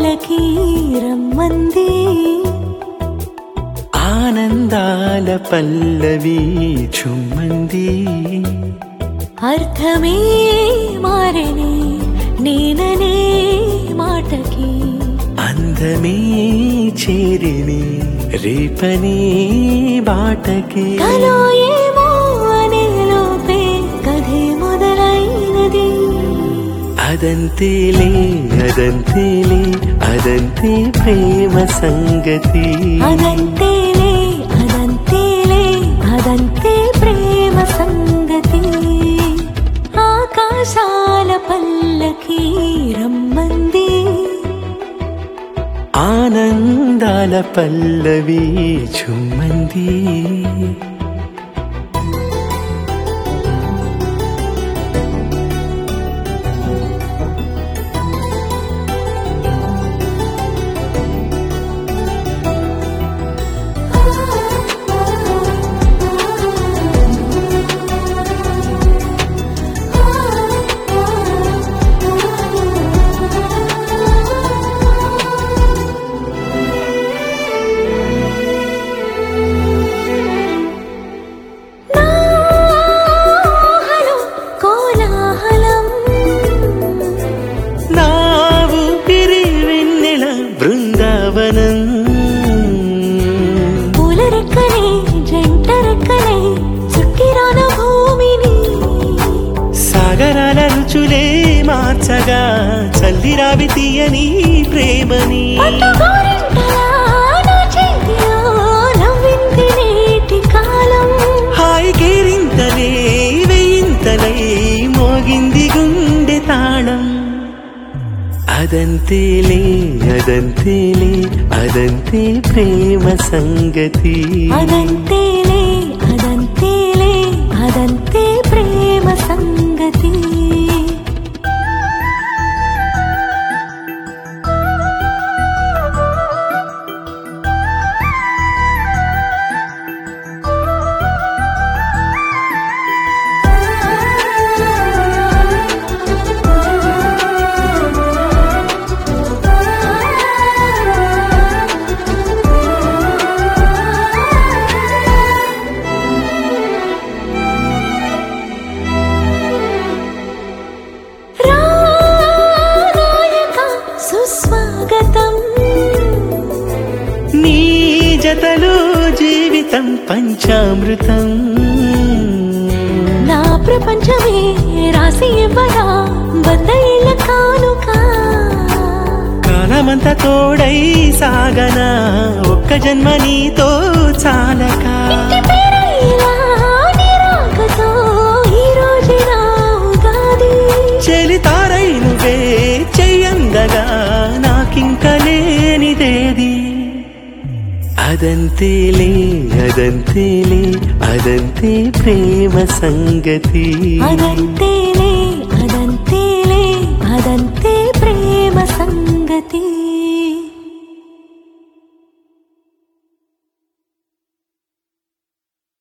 పల్లకి రమ్మంది ఆనందాల పల్లవి చుమ్మంది అర్థమే మారని నేననే మాటకి అందమే చేరిని రేపని బాటకి కలో ఏమో అనే లోపే కథే మొదలైనది అదంతేలే అదంతేలే అదంతే ప్రేమ సంగతి అదంతేలే అదంతేలే అదంతే ప్రేమ సంగతి ఆకాశాల పల్లకి రమ్మంది ఆనందాల పల్లవి చుమ్మంది బృందావనం పూలరెక్కలే జంటరెక్కలే చుట్టిరాన భూమిని సాగరాల రుచులే మార్చగా చల్లిరావి తీయని ప్రేమని హాయి కేరింతలే వెయ్యింతలై మోగింది గుండె తాళం అదంతేలే అదంతేలే అదంతే ప్రేమ సంగతి అదంతేలే అదంతేలే అదంతే ప్రేమ సంగతి సుస్వాగతం నీ జతలో జీవితం పంచామృతం నా ప్రపంచమే రాసి ఇవ్వరా బందయిల కానుక కాలమంతా తోడై సాగనా ఒక్క జన్మ నీతో చాలక చెలి తారై నువ్వే చెయ్యందగా నాకింక లేనిదేది అదంతేలే అదంతేలే అదంతే ప్రేమ సంగతి అదంతేలే అదంతేలే అదంతే ప్రేమ సంగతి